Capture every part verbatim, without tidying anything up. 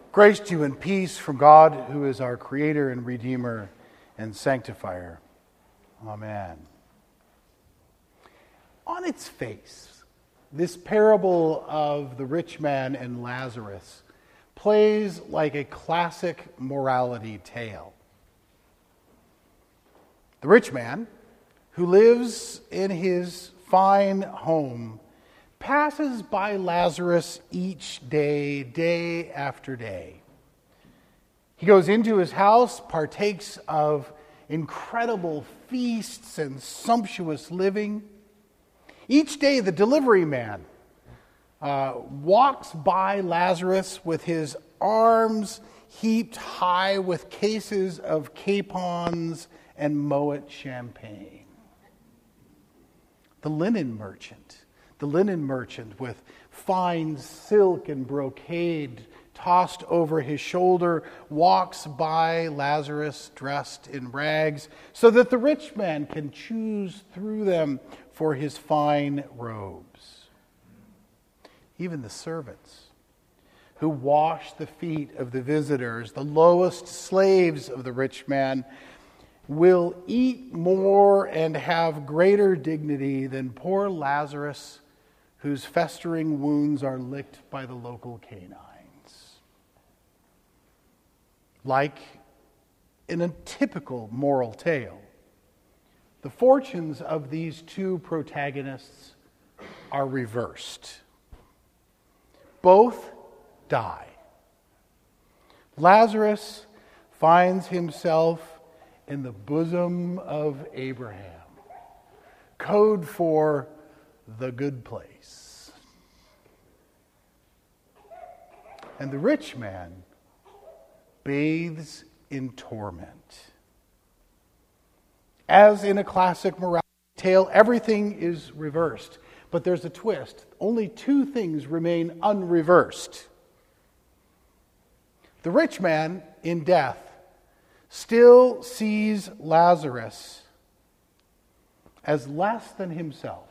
Grace to you and peace from God, who is our Creator and Redeemer and Sanctifier. Amen. On its face, this parable of the rich man and Lazarus plays like a classic morality tale. The rich man, who lives in his fine home, passes by Lazarus each day, day after day. He goes into his house, partakes of incredible feasts and sumptuous living. Each day, the delivery man uh, walks by Lazarus with his arms heaped high with cases of capons and Moet champagne. The linen merchant, the linen merchant with fine silk and brocade tossed over his shoulder, walks by Lazarus dressed in rags so that the rich man can choose through them for his fine robes. Even the servants who wash the feet of the visitors, the lowest slaves of the rich man, will eat more and have greater dignity than poor Lazarus, whose festering wounds are licked by the local canines. Like in a typical moral tale, the fortunes of these two protagonists are reversed. Both die. Lazarus finds himself in the bosom of Abraham, code for the good place. And the rich man bathes in torment. As in a classic morality tale, everything is reversed. But there's a twist. Only two things remain unreversed. The rich man in death still sees Lazarus as less than himself,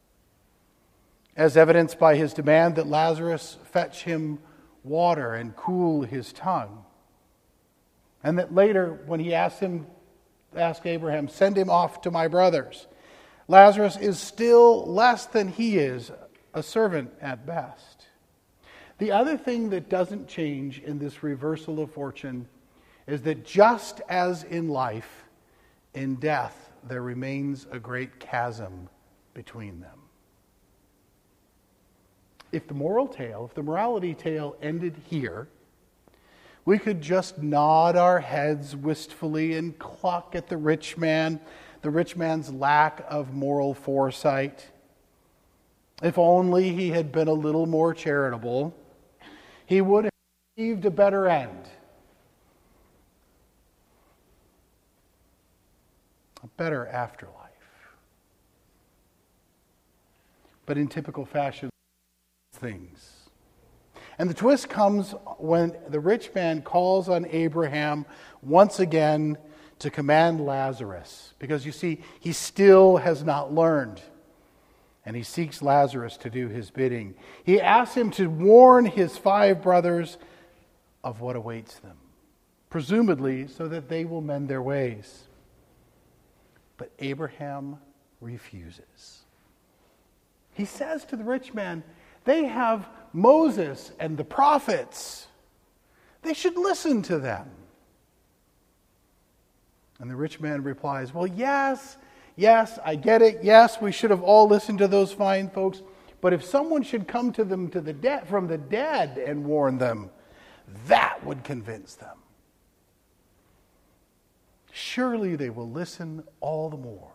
as evidenced by his demand that Lazarus fetch him water and cool his tongue. And that later, when he asked him, asked Abraham, send him off to my brothers, Lazarus is still less than he is, a servant at best. The other thing that doesn't change in this reversal of fortune is that just as in life, in death, there remains a great chasm between them. If the moral tale, if the morality tale ended here, we could just nod our heads wistfully and cluck at the rich man, the rich man's lack of moral foresight. If only he had been a little more charitable, he would have achieved a better end. A better afterlife. But in typical fashion, things. And the twist comes when the rich man calls on Abraham once again to command Lazarus. Because you see, he still has not learned. And he seeks Lazarus to do his bidding. He asks him to warn his five brothers of what awaits them. Presumably so that they will mend their ways. But Abraham refuses. He says to the rich man, they have Moses and the prophets. They should listen to them. And the rich man replies, well, yes, yes, I get it. Yes, we should have all listened to those fine folks. But if someone should come to them to the de- from the dead and warn them, that would convince them. Surely they will listen all the more.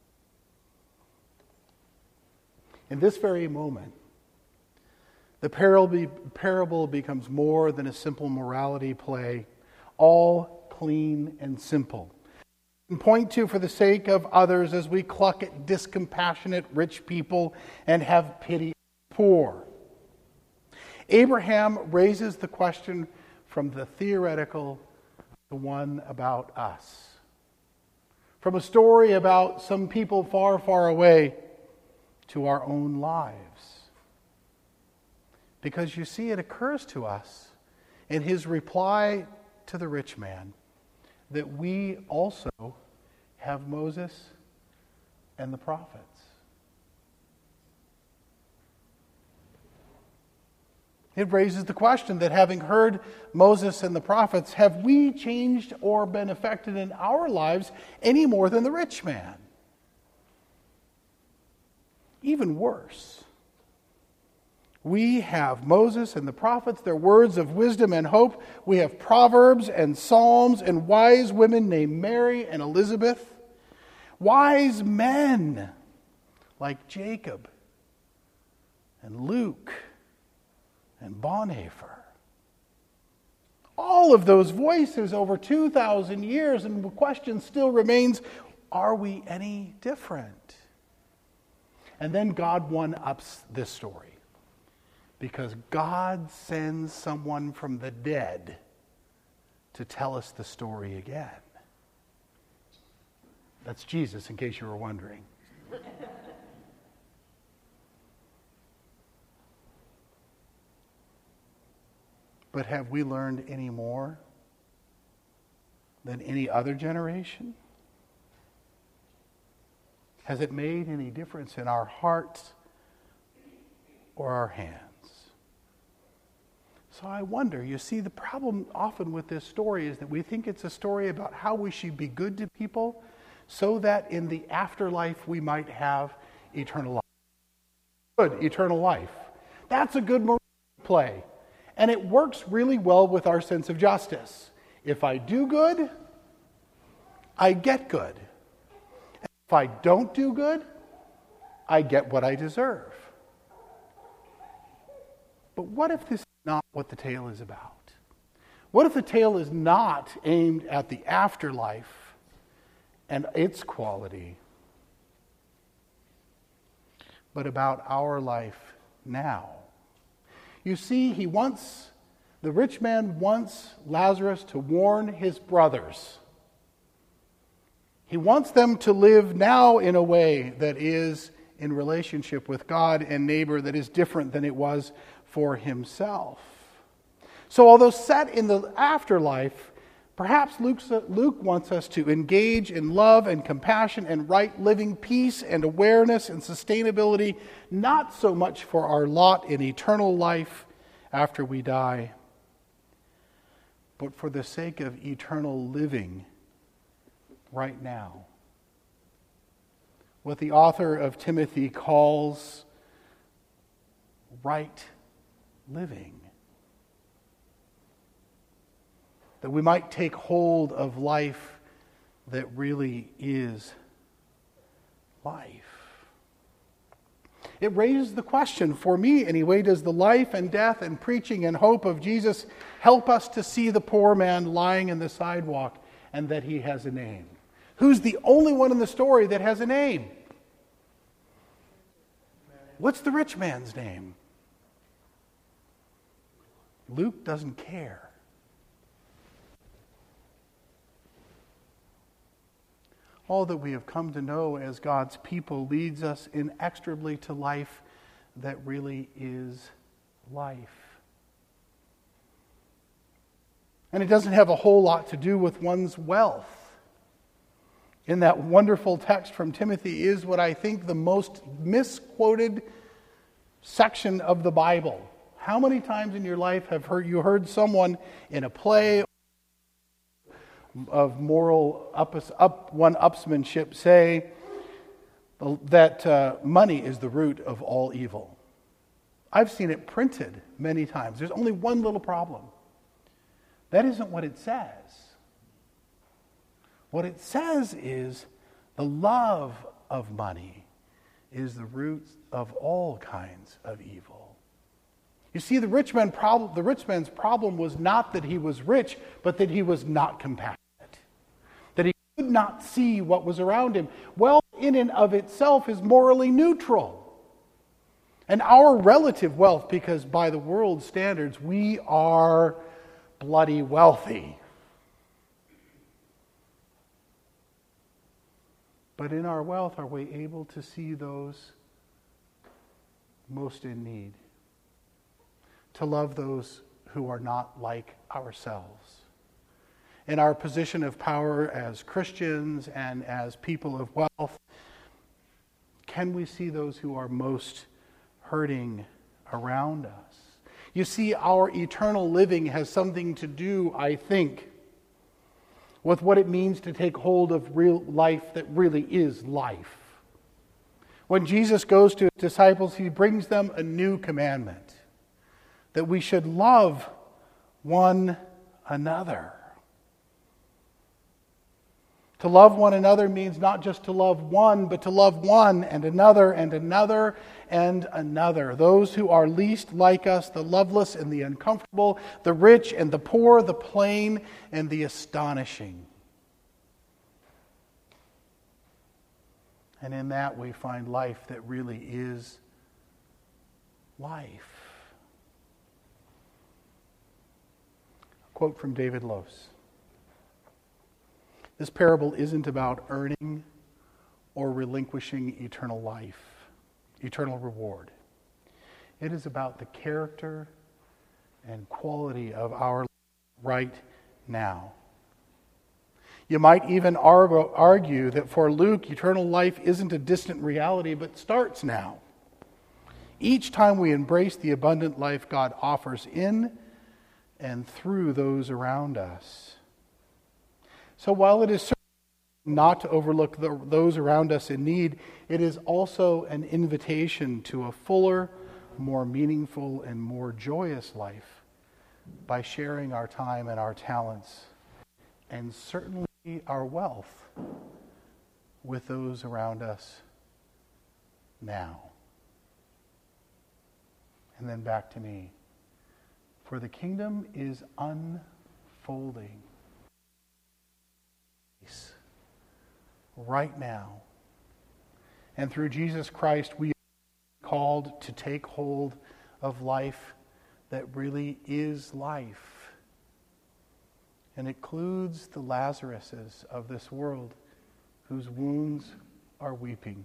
In this very moment, the parable becomes more than a simple morality play, all clean and simple. We can point to for the sake of others as we cluck at discompassionate rich people and have pity on the poor. Abraham raises the question from the theoretical to the one about us. From a story about some people far, far away to our own lives. Because you see, it occurs to us in his reply to the rich man that we also have Moses and the prophets. It raises the question that having heard Moses and the prophets, have we changed or been affected in our lives any more than the rich man? Even worse, we have Moses and the prophets, their words of wisdom and hope. We have Proverbs and Psalms and wise women named Mary and Elizabeth. Wise men like Jacob and Luke and Bonhoeffer. All of those voices over two thousand years, and the question still remains, are we any different? And then God one-ups this story, because God sends someone from the dead to tell us the story again. That's Jesus, in case you were wondering. But have we learned any more than any other generation? Has it made any difference in our hearts or our hands? So I wonder, you see, the problem often with this story is that we think it's a story about how we should be good to people so that in the afterlife we might have eternal life. Good, eternal life. That's a good moral play. And it works really well with our sense of justice. If I do good, I get good. And if I don't do good, I get what I deserve. But what if this is not what the tale is about? What if the tale is not aimed at the afterlife and its quality, but about our life now? You see, he wants, the rich man wants Lazarus to warn his brothers. He wants them to live now in a way that is in relationship with God and neighbor that is different than it was for himself. So although set in the afterlife, perhaps Luke's, Luke wants us to engage in love and compassion and right living, peace and awareness and sustainability, not so much for our lot in eternal life after we die, but for the sake of eternal living right now. What the author of Timothy calls right living. That we might take hold of life that really is life. It raises the question, for me anyway, does the life and death and preaching and hope of Jesus help us to see the poor man lying in the sidewalk and that he has a name? Who's the only one in the story that has a name? What's the rich man's name? Luke doesn't care. All that we have come to know as God's people leads us inexorably to life that really is life. And it doesn't have a whole lot to do with one's wealth. In that wonderful text from Timothy is what I think the most misquoted section of the Bible. How many times in your life have heard, you heard someone in a play of moral up, up one-upsmanship say that uh, money is the root of all evil? I've seen it printed many times. There's only one little problem. That isn't what it says. What it says is the love of money is the root of all kinds of evil. You see, the rich man problem, the rich man's problem was not that he was rich, but that he was not compassionate. That he could not see what was around him. Wealth in and of itself is morally neutral. And our relative wealth, because by the world's standards, we are bloody wealthy. But in our wealth, are we able to see those most in need? To love those who are not like ourselves. In our position of power as Christians and as people of wealth, can we see those who are most hurting around us? You see, our eternal living has something to do, I think, with what it means to take hold of real life that really is life. When Jesus goes to his disciples, he brings them a new commandment, that we should love one another. To love one another means not just to love one, but to love one and another and another and another. Those who are least like us, the loveless and the uncomfortable, the rich and the poor, the plain and the astonishing. And in that we find life that really is life. A quote from David Lose. This parable isn't about earning or relinquishing eternal life, eternal reward. It is about the character and quality of our life right now. You might even argue that for Luke, eternal life isn't a distant reality, but starts now. Each time we embrace the abundant life God offers in and through those around us. So while it is certainly not to overlook the, those around us in need, it is also an invitation to a fuller, more meaningful, and more joyous life by sharing our time and our talents, and certainly our wealth, with those around us now. And then back to me. For the kingdom is unfolding right now. And through Jesus Christ, we are called to take hold of life that really is life. And it includes the Lazaruses of this world whose wounds are weeping.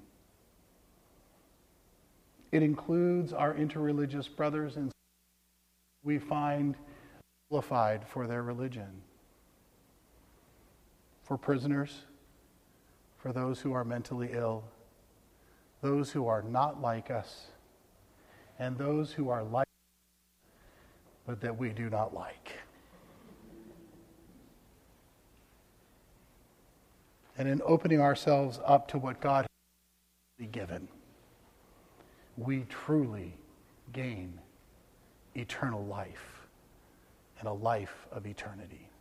It includes our interreligious brothers and sisters we find vilified for their religion. For prisoners, for those who are mentally ill, those who are not like us, and those who are like us, but that we do not like. And in opening ourselves up to what God has given, we truly gain eternal life and a life of eternity.